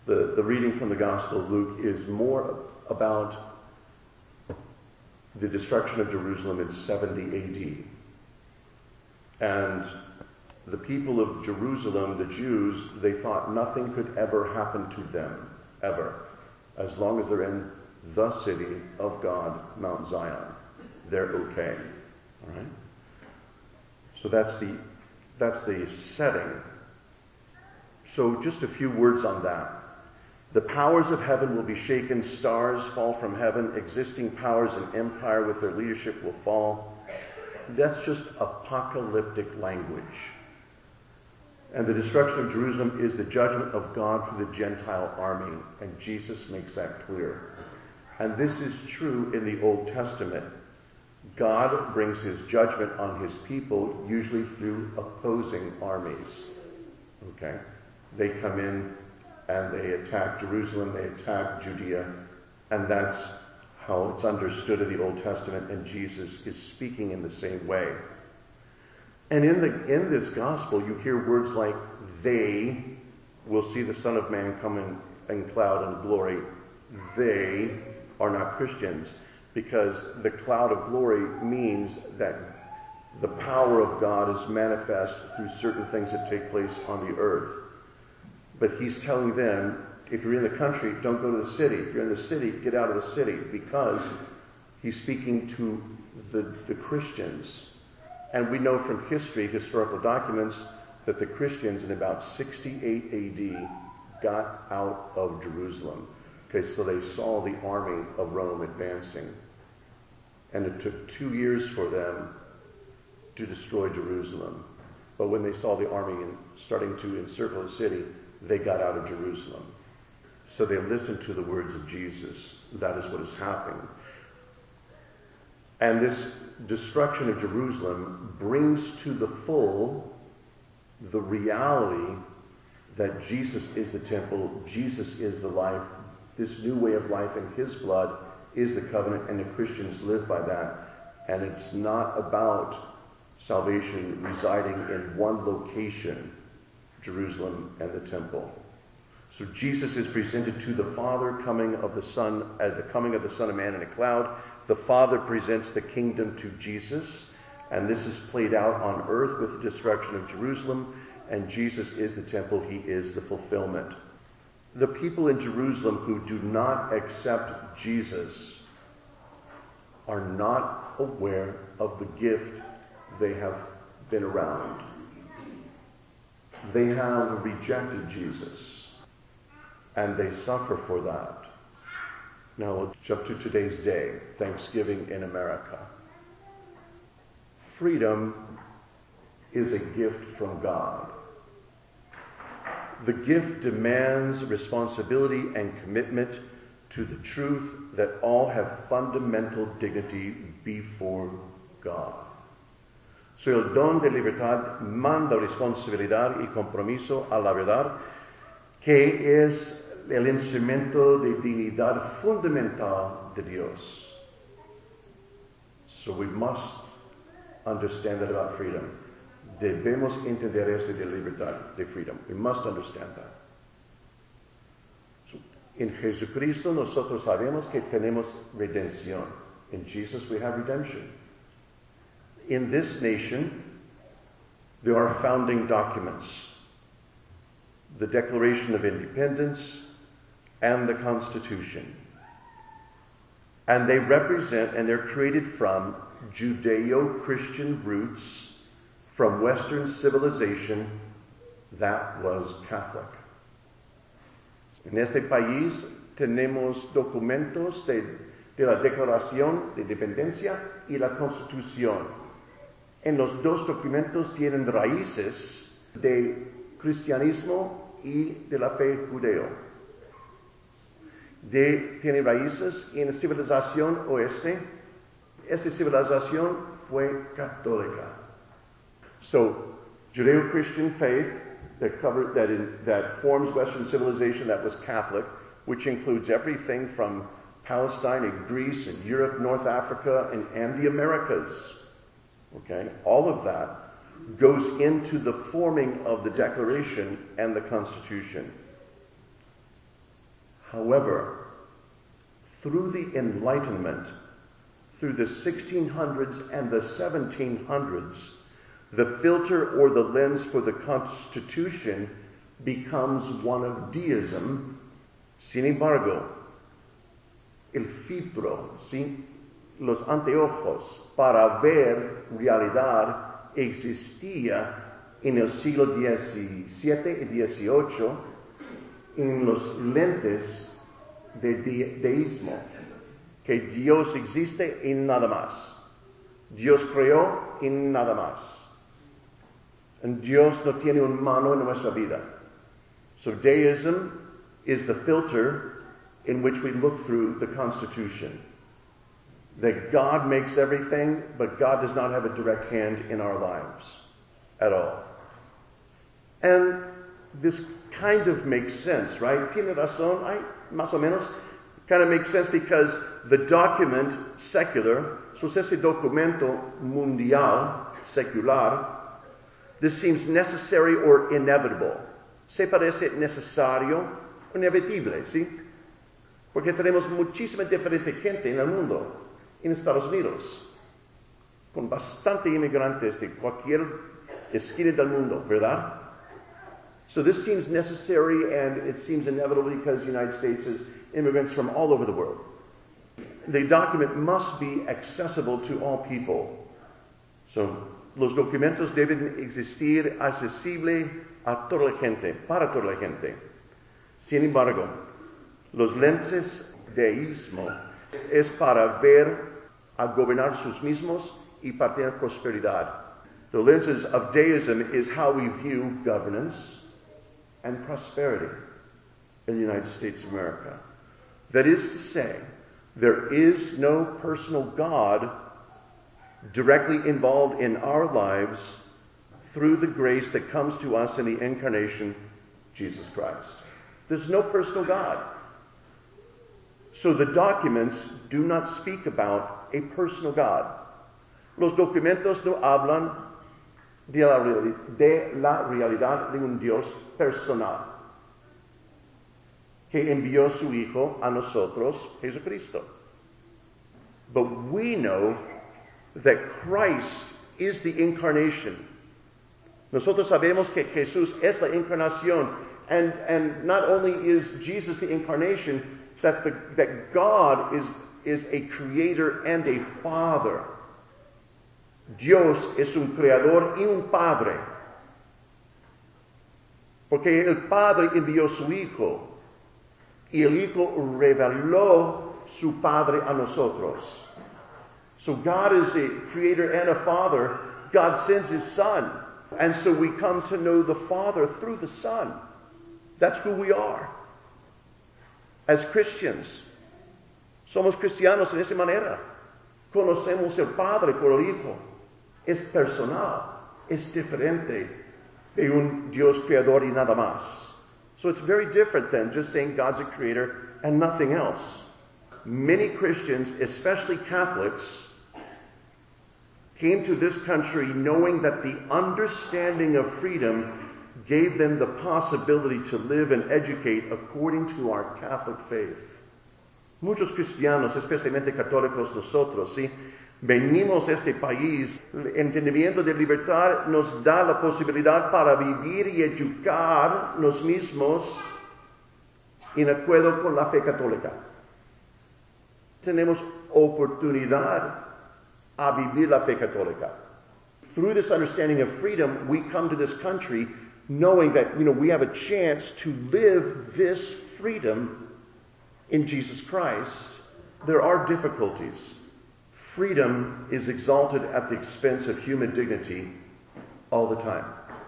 The reading from the Gospel of Luke is more about the destruction of Jerusalem in 70 AD. And the people of Jerusalem, the Jews, they thought nothing could ever happen to them, ever, as long as they're in the city of God, Mount Zion. They're okay. All right? So that's the setting. So just a few words on that. The powers of heaven will be shaken, stars fall from heaven, existing powers and empire with their leadership will fall. That's just apocalyptic language. And the destruction of Jerusalem is the judgment of God for the Gentile army, and Jesus makes that clear. And this is true in the Old Testament. God brings his judgment on his people, usually through opposing armies. Okay? They come in and they attack Jerusalem, they attack Judea, and that's how it's understood in the Old Testament, and Jesus is speaking in the same way. And in this gospel, you hear words like, they will see the Son of Man come in cloud and glory. They are not Christians, because the cloud of glory means that the power of God is manifest through certain things that take place on the earth. But he's telling them, if you're in the country, don't go to the city. If you're in the city, get out of the city, because he's speaking to the Christians. And we know from history, historical documents, that the Christians in about 68 AD got out of Jerusalem. Okay, so they saw the army of Rome advancing. And it took 2 years for them to destroy Jerusalem. But when they saw the army starting to encircle the city, they got out of Jerusalem. So they listened to the words of Jesus. That is what is happening. And this destruction of Jerusalem brings to the full the reality that Jesus is the temple, Jesus is the life, this new way of life in his blood is the covenant, and the Christians live by that. And it's not about salvation residing in one location, Jerusalem and the temple. So Jesus is presented to the Father, coming of the Son, at the coming of the Son of Man in a cloud. The Father presents the kingdom to Jesus, and this is played out on earth with the destruction of Jerusalem, and Jesus is the temple, he is the fulfillment. The people in Jerusalem who do not accept Jesus are not aware of the gift they have been around. They have rejected Jesus, and they suffer for that. Now we'll jump to today's day, Thanksgiving in America. Freedom is a gift from God. The gift demands responsibility and commitment to the truth that all have fundamental dignity before God. So el don de libertad manda responsabilidad y compromiso a la verdad, que es el instrumento de dignidad fundamental de Dios. So we must understand that about freedom. Debemos entender esto de libertad, de freedom. We must understand that. So, en Jesucristo nosotros sabemos que tenemos redención. In Jesus we have redemption. In this nation, there are founding documents. The Declaration of Independence and the Constitution. And they represent, and they're created from Judeo-Christian roots from Western civilization that was Catholic. En este país tenemos documentos de la Declaración de Independencia y la Constitución. En los dos documentos tienen raíces de cristianismo y de la fe judeo. Tiene raíces en la civilización oeste. Esta civilización fue católica. So, Judeo-Christian faith that forms Western civilization that was Catholic, which includes everything from Palestine and Greece and Europe, North Africa, and the Americas. Okay, all of that goes into the forming of the Declaration and the Constitution. However, through the Enlightenment, through the 1600s and the 1700s, the filter or the lens for the Constitution becomes one of deism. Sin embargo, el filtro, ¿sí? Los anteojos para ver realidad existía en el siglo XVII y XVIII en los lentes de deísmo, que Dios existe y nada más. Dios creó y nada más. And Dios no tiene un mano en nuestra vida. So deism is the filter in which we look through the Constitution. That God makes everything, but God does not have a direct hand in our lives at all. And this kind of makes sense, right? Tiene razón, más o menos. Kind of makes sense because the document secular, so este documento mundial, secular, this seems necessary or inevitable. Se parece necesario o inevitable, ¿sí? Porque tenemos muchísima diferente gente en el mundo, en Estados Unidos, con bastante inmigrantes de cualquier esquina del mundo, ¿verdad? So this seems necessary and it seems inevitable because the United States has immigrants from all over the world. The document must be accessible to all people. So, los documentos deben existir accesible a toda la gente, para toda la gente. Sin embargo, los lentes deísmo es para ver a gobernar sus mismos y para tener prosperidad. The lenses of deism is how we view governance and prosperity in the United States of America. That is to say, there is no personal God directly involved in our lives through the grace that comes to us in the incarnation, Jesus Christ. There's no personal God. So the documents do not speak about a personal God. Los documentos no hablan de la realidad de un Dios personal que envió su Hijo a nosotros, Jesucristo. But we know that Christ is the incarnation. Nosotros sabemos que Jesús es la encarnación. And not only is Jesus the incarnation, that God is a creator and a father. Dios es un creador y un padre. Porque el Padre envió su Hijo. Y el Hijo reveló su Padre a nosotros. So God is a creator and a father. God sends his Son. And so we come to know the Father through the Son. That's who we are. As Christians. Somos cristianos en esa manera. Conocemos el Padre por el Hijo. Es personal. Es diferente de un Dios creador y nada más. So it's very different than just saying God's a creator and nothing else. Many Christians, especially Catholics, came to this country knowing that the understanding of freedom gave them the possibility to live and educate according to our Catholic faith. Muchos cristianos, especialmente católicos nosotros, ¿sí? Venimos a este país, el entendimiento de libertad nos da la posibilidad para vivir y educarnos mismos en acuerdo con la fe católica. Tenemos oportunidad a vivir la fe católica. Through this understanding of freedom, we come to this country knowing that, we have a chance to live this freedom in Jesus Christ. There are difficulties. Freedom is exalted at the expense of human dignity all the time.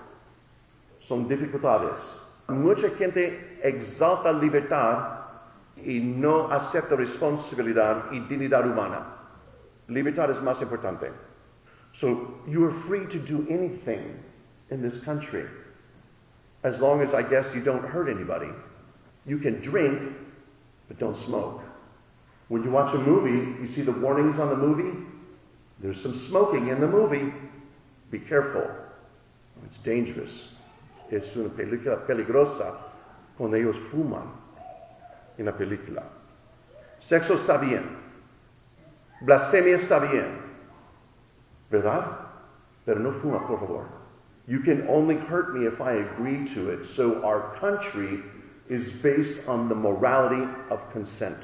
Son dificultades. Mucha gente exalta libertad y no acepta responsabilidad y dignidad humana. Libertad es más importante. So you are free to do anything in this country as long as, I guess, you don't hurt anybody. You can drink, but don't smoke. When you watch a movie, you see the warnings on the movie. There's some smoking in the movie. Be careful. It's dangerous. Es una película peligrosa cuando ellos fuman. en la película. Sexo está bien. Blasfemia está bien. ¿Verdad? Pero no fuma, por favor. You can only hurt me if I agree to it. So our country is based on the morality of consent.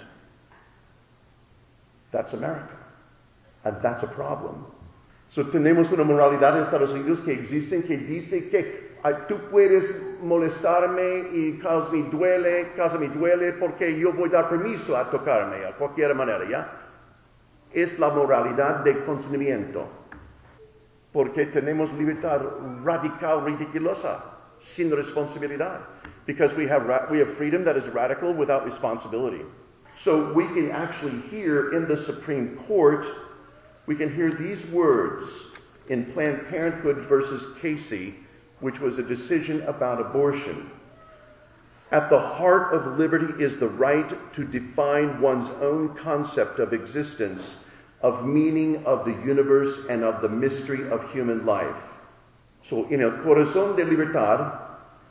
That's America. And that's a problem. So tenemos una moralidad en Estados Unidos que existe, que dice que tú puedes molestarme y casi me duele porque yo voy a dar permiso a tocarme a cualquier manera, ¿ya? Es la moralidad de consentimiento. Porque tenemos libertad radical, ridiculosa, sin responsabilidad. Because we have freedom that is radical without responsibility. So we can actually hear in the Supreme Court, we can hear these words in Planned Parenthood versus Casey, which was a decision about abortion. At the heart of liberty is the right to define one's own concept of existence, of meaning of the universe, and of the mystery of human life. So, en el corazón de libertad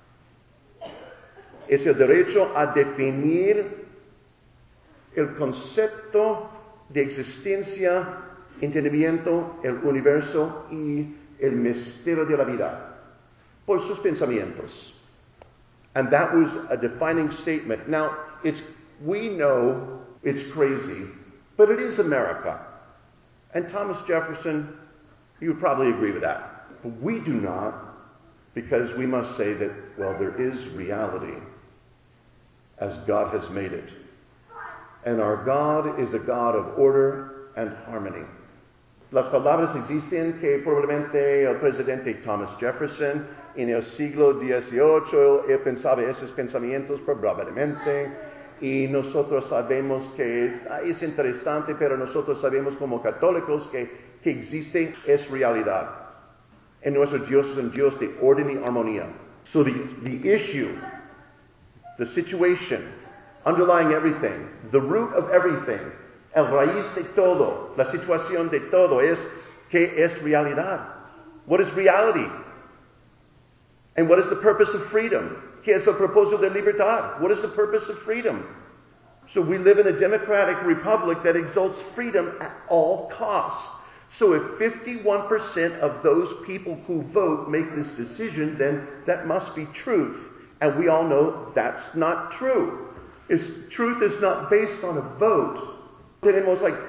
es el derecho a definir el concepto de existencia, entendimiento, el universo y el misterio de la vida por sus pensamientos. And that was a defining statement. Now, we know it's crazy, but it is America. And Thomas Jefferson, you would probably agree with that. But we do not, because we must say that, well, there is reality as God has made it. And our God is a God of order and harmony. Las palabras existen que probablemente el presidente Thomas Jefferson en el siglo XVIII, él pensaba esos pensamientos probablemente, y nosotros sabemos que es interesante, pero nosotros sabemos como católicos que existe, es realidad. En nuestro Dios es un Dios de orden y armonía. So the issue, the situation, underlying everything, the root of everything, el raíz de todo, la situación de todo es ¿qué es realidad? What is reality? And what is the purpose of freedom? ¿Qué es el propósito de libertad? What is the purpose of freedom? So we live in a democratic republic that exalts freedom at all costs. So if 51% of those people who vote make this decision, then that must be truth. And we all know that's not true. Truth is not based on a vote. Tenemos like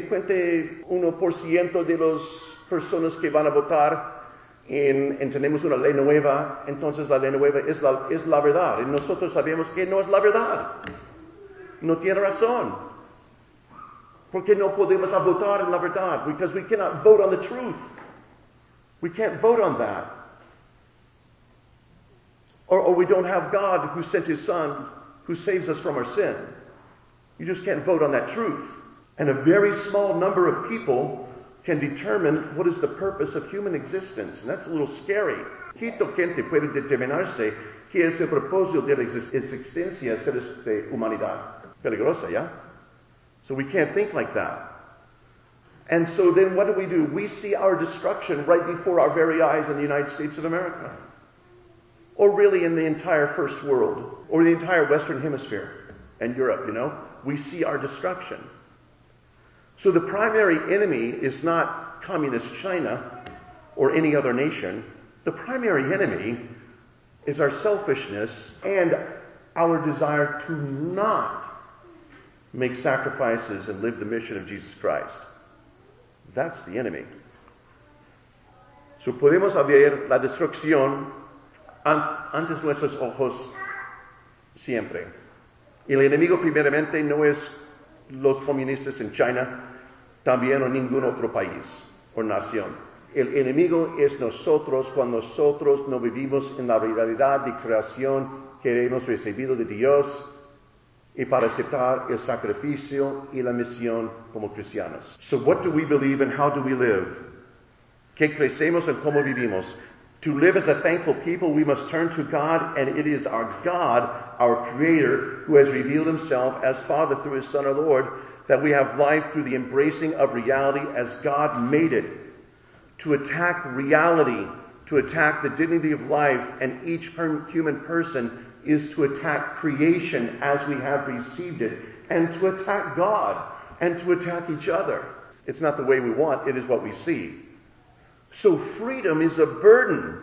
51% de las personas que van a votar tenemos una ley nueva, entonces la ley nueva es la verdad. Y nosotros sabemos que no es la verdad. No tiene razón. Porque no podemos votar en la verdad? Because we cannot vote on the truth. We can't vote on that. Or we don't have God who sent his Son who saves us from our sin. You just can't vote on that truth. And a very small number of people can determine what is the purpose of human existence. And that's a little scary. Quito gente puede determinarse qué es el propósito de la existencia de humanidad. Peligrosa, ¿ya? So we can't think like that. And so then what do? We see our destruction right before our very eyes in the United States of America. Or really in the entire first world. Or the entire Western Hemisphere and Europe, We see our destruction. So the primary enemy is not communist China or any other nation. The primary enemy is our selfishness and our desire to not make sacrifices and live the mission of Jesus Christ. That's the enemy. So podemos ver la destrucción ante nuestros ojos siempre. Y el enemigo primeramente no es los comunistas en China, también o ningún otro país o nación. El enemigo es nosotros cuando nosotros no vivimos en la realidad de creación que hemos recibido de Dios y para aceptar el sacrificio y la misión como cristianos. So what do we believe and how do we live? ¿Qué creemos en cómo vivimos? To live as a thankful people, we must turn to God, and it is our God, our Creator, who has revealed himself as Father through his Son, our Lord, that we have life through the embracing of reality as God made it. To attack reality, to attack the dignity of life and each human person is to attack creation as we have received it, and to attack God, and to attack each other. It's not the way we want, it is what we see. So freedom is a burden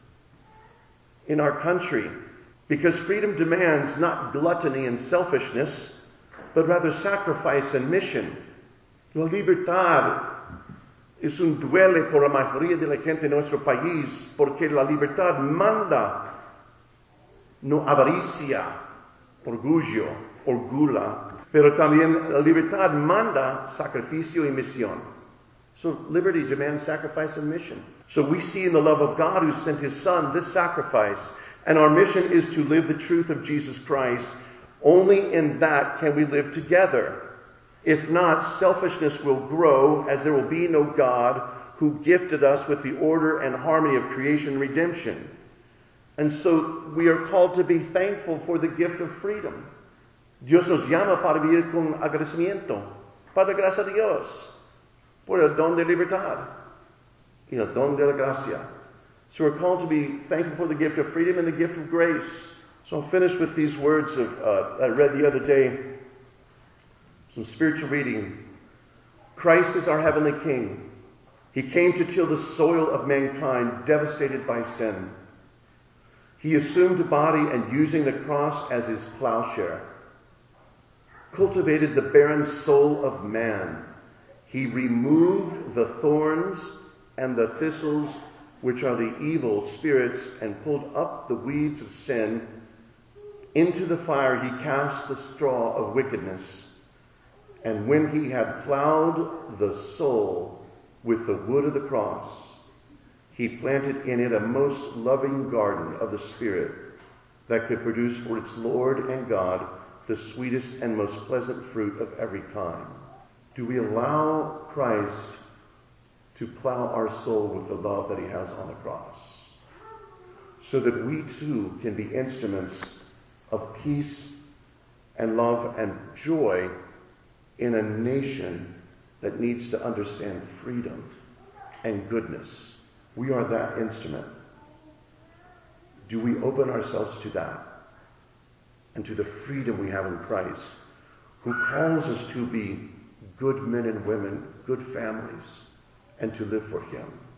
in our country, because freedom demands not gluttony and selfishness, but rather sacrifice and mission. La libertad es un duele por la mayoría de la gente en nuestro país, porque la libertad manda no avaricia, orgullo, orgula, pero también la libertad manda sacrificio y misión. So liberty demands sacrifice and mission. So we see in the love of God who sent his Son this sacrifice, and our mission is to live the truth of Jesus Christ. Only in that can we live together. If not, selfishness will grow, as there will be no God who gifted us with the order and harmony of creation and redemption. And so we are called to be thankful for the gift of freedom. Dios nos llama para vivir con agradecimiento. Padre, gracias a Dios por el don de libertad y el don de la gracia. So we're called to be thankful for the gift of freedom and the gift of grace. So I'll finish with these words I read the other day. Some spiritual reading. Christ is our heavenly King. He came to till the soil of mankind devastated by sin. He assumed a body and, using the cross as his plowshare, cultivated the barren soul of man. He removed the thorns and the thistles, which are the evil spirits, and pulled up the weeds of sin. Into the fire he cast the straw of wickedness. And when he had plowed the soul with the wood of the cross, he planted in it a most loving garden of the Spirit that could produce for its Lord and God the sweetest and most pleasant fruit of every kind. Do we allow Christ to plow our soul with the love that he has on the cross, so that we too can be instruments of peace and love and joy in a nation that needs to understand freedom and goodness? We are that instrument. Do we open ourselves to that and to the freedom we have in Christ, who calls us to be good men and women, good families, and to live for him?